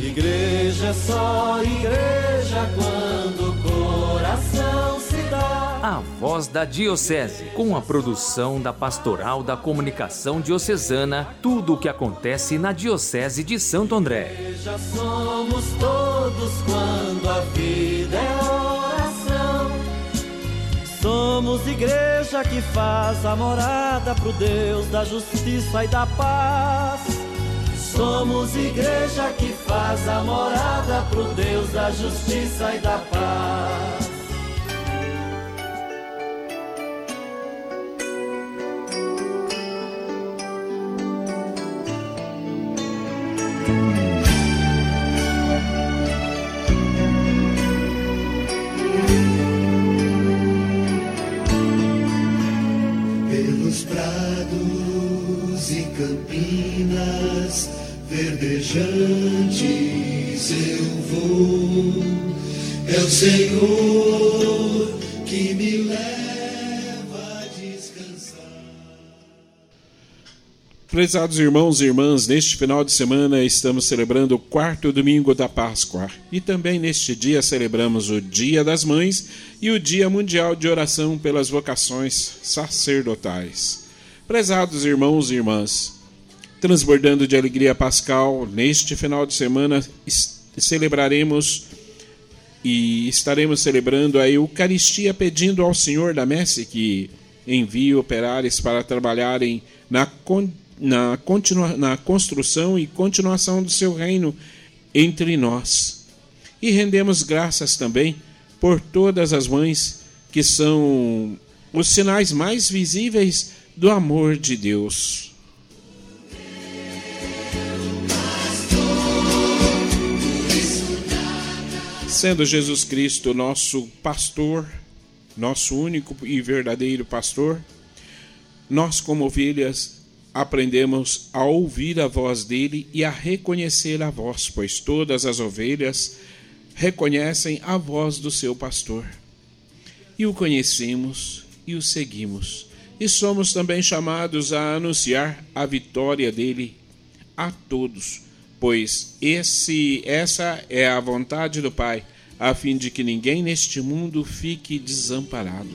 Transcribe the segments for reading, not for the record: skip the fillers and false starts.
Igreja é só igreja quando o coração se dá. A Voz da Diocese, com a produção da Pastoral da Comunicação Diocesana, tudo o que acontece na Diocese de Santo André. Igreja somos todos quando a vida é oração. Somos igreja que faz a morada pro Deus da justiça e da paz. Somos igreja que faz a morada pro Deus da justiça e da paz. Pelos prados e campinas verdejantes eu vou, é o Senhor que me leva a descansar. Prezados irmãos e irmãs, neste final de semana estamos celebrando o 4º domingo da Páscoa e também neste dia celebramos o Dia das Mães e o Dia Mundial de Oração pelas Vocações Sacerdotais. Prezados irmãos e irmãs, transbordando de alegria pascal, neste final de semana celebraremos e estaremos celebrando a Eucaristia, pedindo ao Senhor da Messe que envie operários para trabalharem na construção e continuação do seu reino entre nós. E rendemos graças também por todas as mães que são os sinais mais visíveis do amor de Deus. Sendo Jesus Cristo nosso pastor, nosso único e verdadeiro pastor, nós como ovelhas aprendemos a ouvir a voz dele e a reconhecer a voz, pois todas as ovelhas reconhecem a voz do seu pastor. E o conhecemos e o seguimos. E somos também chamados a anunciar a vitória dele a todos, pois essa é a vontade do Pai, a fim de que ninguém neste mundo fique desamparado.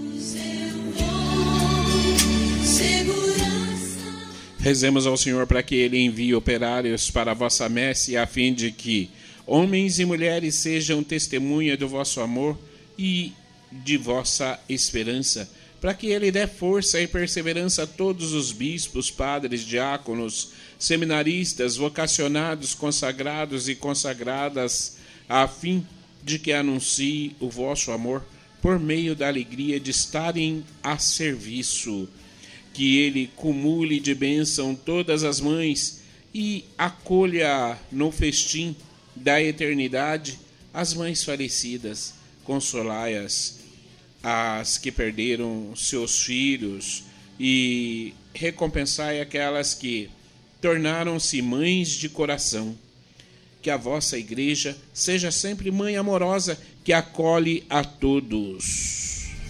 Rezemos ao Senhor para que Ele envie operários para a vossa messe, a fim de que homens e mulheres sejam testemunha do vosso amor e de vossa esperança, para que Ele dê força e perseverança a todos os bispos, padres, diáconos, seminaristas, vocacionados, consagrados e consagradas, a fim de que anuncie o vosso amor por meio da alegria de estarem a serviço. Que Ele cumule de bênção todas as mães e acolha no festim da eternidade as mães falecidas, consolai-as, as que perderam seus filhos, e recompensai aquelas que tornaram-se mães de coração. Que a vossa igreja seja sempre mãe amorosa que acolhe a todos.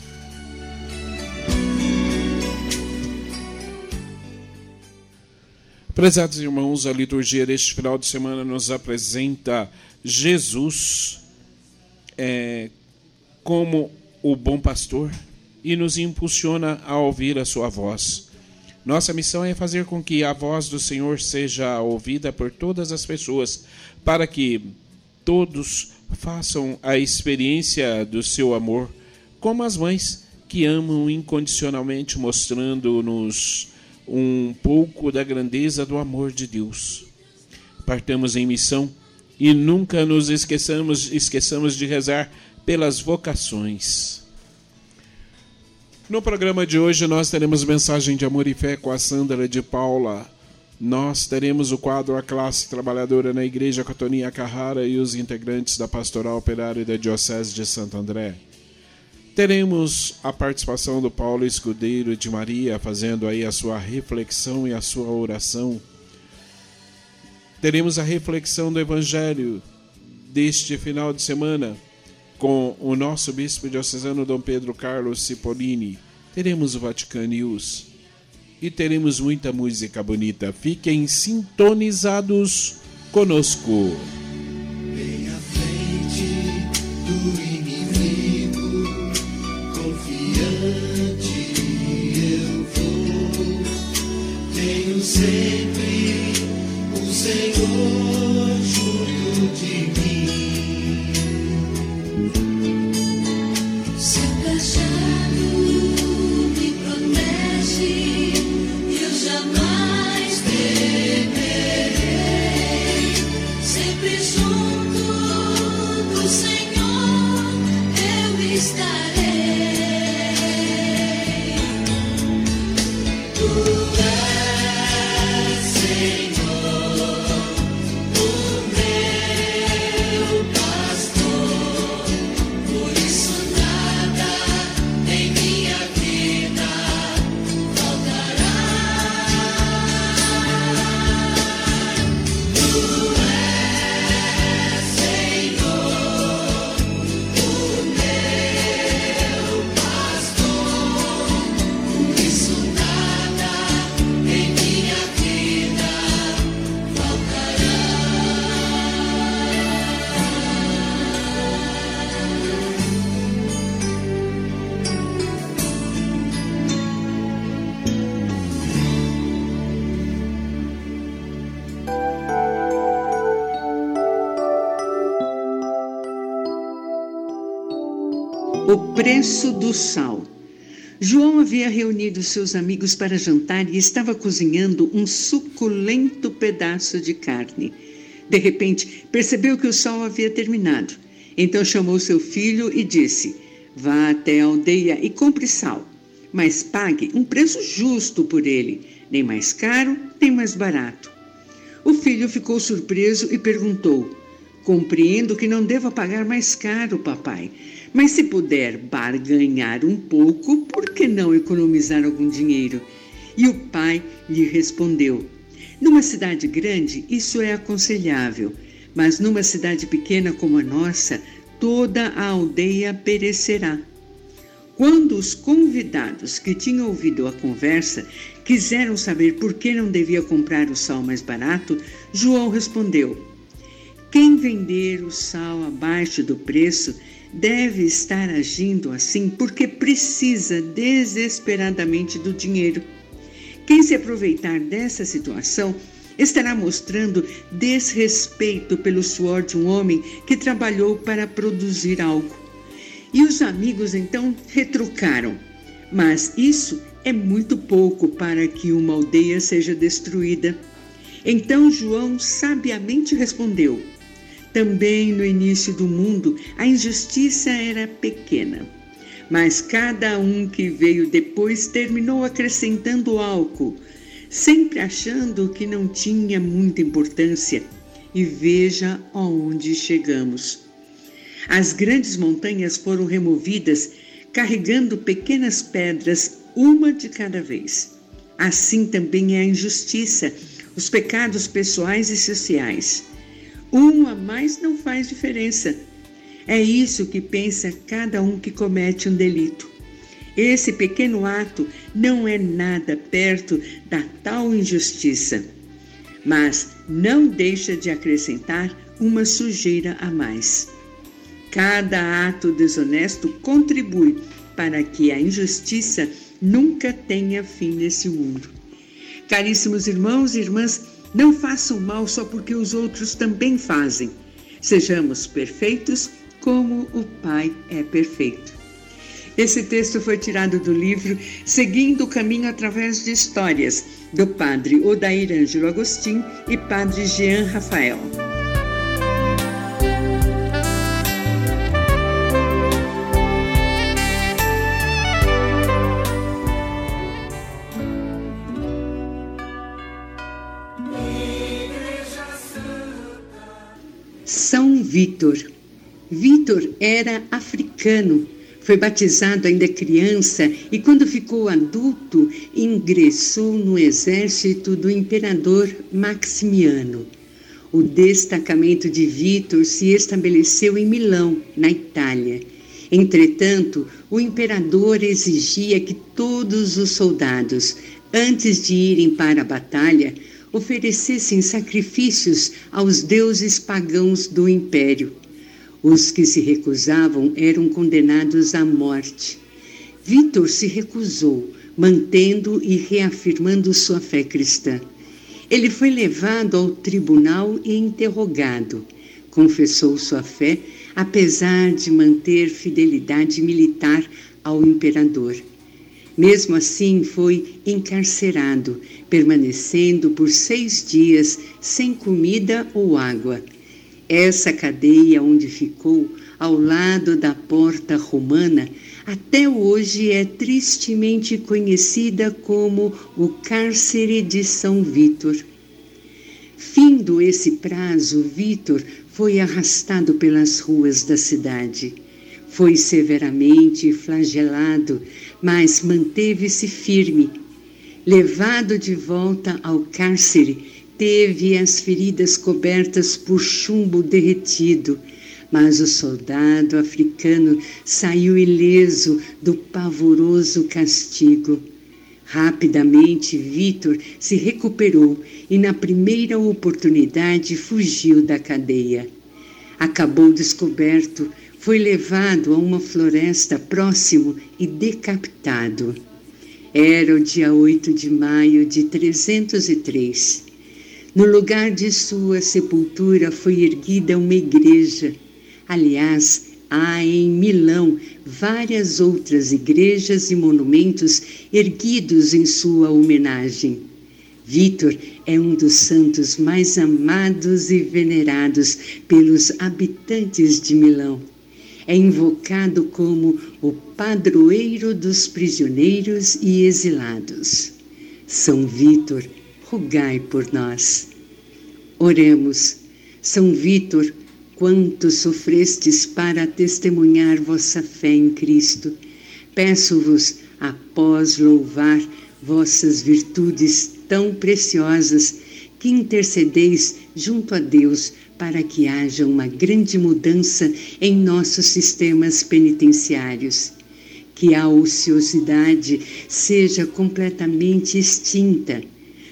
Prezados irmãos, a liturgia deste final de semana nos apresenta Jesus como o bom pastor e nos impulsiona a ouvir a sua voz. Nossa missão é fazer com que a voz do Senhor seja ouvida por todas as pessoas, para que todos façam a experiência do seu amor, como as mães que amam incondicionalmente, mostrando-nos um pouco da grandeza do amor de Deus. Partamos em missão e nunca nos esqueçamos de rezar pelas vocações. No programa de hoje nós teremos mensagem de amor e fé com a Sandra de Paula. Nós teremos o quadro A Classe Trabalhadora na Igreja com a Toninha Carrara e os integrantes da Pastoral Operária da Diocese de Santo André. Teremos a participação do Paulo Escudeiro de Maria, fazendo aí a sua reflexão e a sua oração. Teremos a reflexão do Evangelho deste final de semana com o nosso bispo diocesano Dom Pedro Carlos Cipollini. Teremos o Vatican News e teremos muita música bonita. Fiquem sintonizados conosco. sempre o Senhor junto de mim. Seu cajado me protege, eu jamais temerei. Sempre junto do Senhor eu estarei. O preço do sal. João havia reunido seus amigos para jantar e estava cozinhando um suculento pedaço de carne. De repente, percebeu que o sal havia terminado. Então chamou seu filho e disse: "Vá até a aldeia e compre sal, mas pague um preço justo por ele, nem mais caro, nem mais barato." O filho ficou surpreso e perguntou: "Compreendo que não deva pagar mais caro, papai. Mas se puder barganhar um pouco, por que não economizar algum dinheiro?" E o pai lhe respondeu: "Numa cidade grande, isso é aconselhável, mas numa cidade pequena como a nossa, toda a aldeia perecerá." Quando os convidados que tinham ouvido a conversa quiseram saber por que não devia comprar o sal mais barato, João respondeu: "Quem vender o sal abaixo do preço deve estar agindo assim porque precisa desesperadamente do dinheiro. Quem se aproveitar dessa situação estará mostrando desrespeito pelo suor de um homem que trabalhou para produzir algo." E os amigos então retrucaram: "Mas isso é muito pouco para que uma aldeia seja destruída." Então João sabiamente respondeu: "Também no início do mundo a injustiça era pequena, mas cada um que veio depois terminou acrescentando álcool, sempre achando que não tinha muita importância. E veja aonde chegamos. As grandes montanhas foram removidas carregando pequenas pedras, uma de cada vez. Assim também é a injustiça, os pecados pessoais e sociais. Um a mais não faz diferença. É isso que pensa cada um que comete um delito. Esse pequeno ato não é nada perto da tal injustiça, mas não deixa de acrescentar uma sujeira a mais. Cada ato desonesto contribui para que a injustiça nunca tenha fim nesse mundo." Caríssimos irmãos e irmãs, não façam mal só porque os outros também fazem. Sejamos perfeitos como o Pai é perfeito. Esse texto foi tirado do livro Seguindo o Caminho através de Histórias, do padre Odair Ângelo Agostinho e padre Jean Rafael. São Vítor. Vítor era africano, foi batizado ainda criança e quando ficou adulto ingressou no exército do imperador Maximiano. O destacamento de Vítor se estabeleceu em Milão, na Itália. Entretanto, o imperador exigia que todos os soldados, antes de irem para a batalha, oferecessem sacrifícios aos deuses pagãos do império. Os que se recusavam eram condenados à morte. Vítor se recusou, mantendo e reafirmando sua fé cristã. Ele foi levado ao tribunal e interrogado. Confessou sua fé, apesar de manter fidelidade militar ao imperador. Mesmo assim, foi encarcerado, permanecendo por 6 dias sem comida ou água. Essa cadeia onde ficou, ao lado da porta romana, até hoje é tristemente conhecida como o cárcere de São Vítor. Findo esse prazo, Vítor foi arrastado pelas ruas da cidade. Foi severamente flagelado, mas manteve-se firme. Levado de volta ao cárcere, teve as feridas cobertas por chumbo derretido, mas o soldado africano saiu ileso do pavoroso castigo. Rapidamente, Vítor se recuperou e, na primeira oportunidade, fugiu da cadeia. Acabou descoberto, foi levado a uma floresta próximo e decapitado. Era o dia 8 de maio de 303. No lugar de sua sepultura foi erguida uma igreja. Aliás, há em Milão várias outras igrejas e monumentos erguidos em sua homenagem. Vítor é um dos santos mais amados e venerados pelos habitantes de Milão. É invocado como o padroeiro dos prisioneiros e exilados. São Vítor, rogai por nós. Oremos. São Vítor, quanto sofrestes para testemunhar vossa fé em Cristo, peço-vos, após louvar vossas virtudes tão preciosas, que intercedeis junto a Deus para que haja uma grande mudança em nossos sistemas penitenciários, que a ociosidade seja completamente extinta.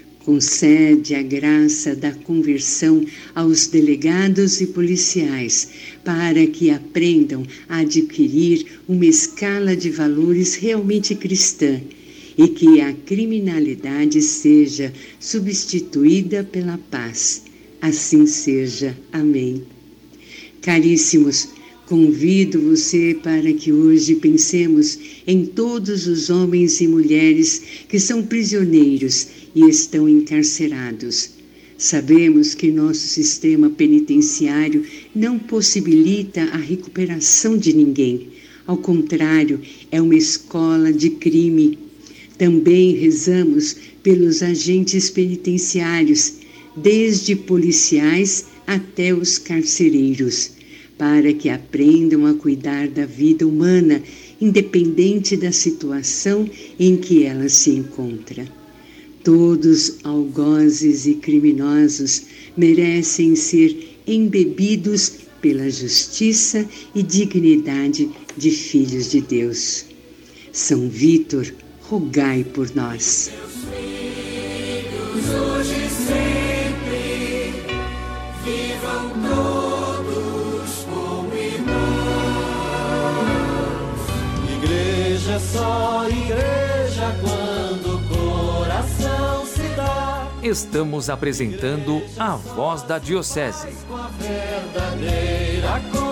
Concede a graça da conversão aos delegados e policiais, para que aprendam a adquirir uma escala de valores realmente cristã e que a criminalidade seja substituída pela paz. Assim seja. Amém. Caríssimos, convido você para que hoje pensemos em todos os homens e mulheres que são prisioneiros e estão encarcerados. Sabemos que nosso sistema penitenciário não possibilita a recuperação de ninguém. Ao contrário, é uma escola de crime. Também rezamos pelos agentes penitenciários, desde policiais até os carcereiros, para que aprendam a cuidar da vida humana, independente da situação em que ela se encontra. Todos algozes e criminosos merecem ser embebidos pela justiça e dignidade de filhos de Deus. São Vítor, rogai por nós. Hoje e sempre vivam todos como irmãos. Igreja é só igreja quando o coração se dá. Estamos apresentando a Voz da Diocese. Com a verdadeira